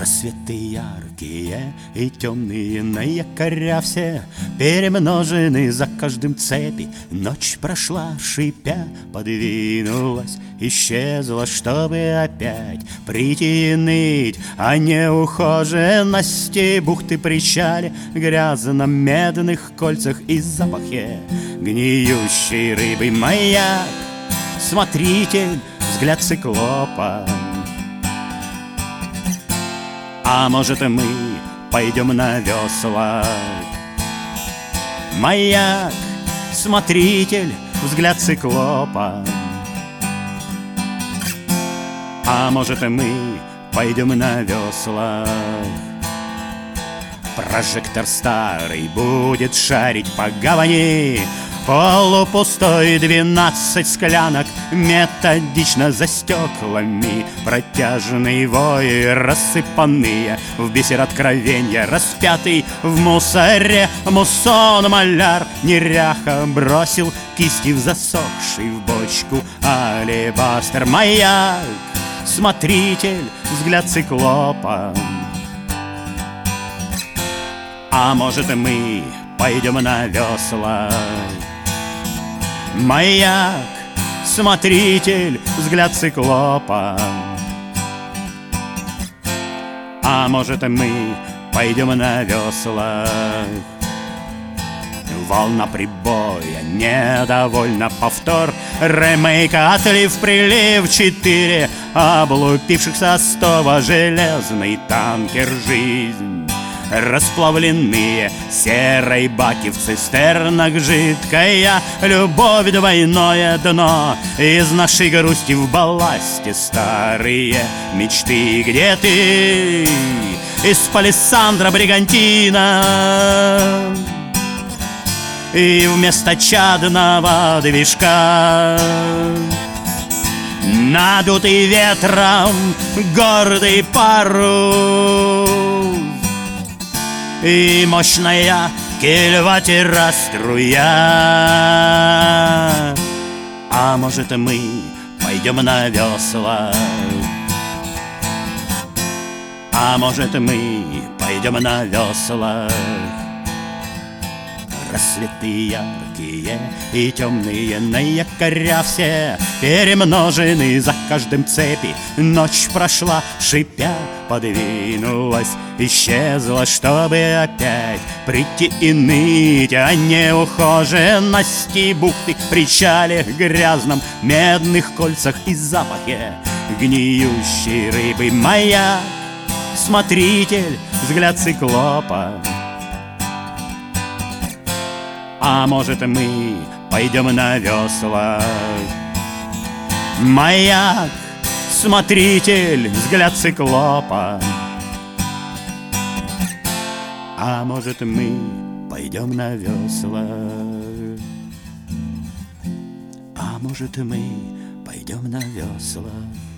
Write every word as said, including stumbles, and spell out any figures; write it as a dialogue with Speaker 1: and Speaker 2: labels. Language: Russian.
Speaker 1: Рассветы яркие и темные на якоря все перемножены за каждым цепи. Ночь прошла, шипя, подвинулась, исчезла, чтобы опять прийти и ныть о неухоженности бухты причале, грязно-медных кольцах и запахе гниющей рыбы. Маяк, смотритель, взгляд циклопа. А может, мы пойдем на веслах? Маяк, смотритель, взгляд циклопа. А может, мы пойдем на веслах? Прожектор старый будет шарить по гавани, полупустой двенадцать склянок методично за стеклами. Протяжный вой, рассыпанные в бисер откровенья, распятый в мусоре муссон-маляр неряха бросил кисти в засохший в бочку алебастр. Маяк, смотритель, взгляд циклопа. А может, мы пойдем на веслах? Маяк, смотритель, взгляд циклопа. А может, мы пойдем на веслах? Волна прибоя, недовольно повтор ремейка, отлив, прилив, четыре облупившихся стова, железный танкер жизнь. Расплавленные серой баки в цистернах, жидкая любовь, двойное дно. Из нашей грусти в балласте старые мечты. Где ты? Из палисандра бригантина, и вместо чадного движка надутый ветром гордый парус и мощная кильватера струя. А может, мы пойдем на веслах? А может, мы пойдем на веслах? Рассветы яркие и темные на якоря все перемножены за каждым цепи. Ночь прошла, шипя, подвинулась, исчезла, чтобы опять прийти и ныть о неухоженности бухты причале, грязном, медных кольцах и запахе гниющей рыбы. Маяк, смотритель, взгляд циклопа. А может, мы пойдем на веслах? Маяк, смотритель, взгляд циклопа. А может, мы пойдем на веслах? А может, мы пойдем на веслах?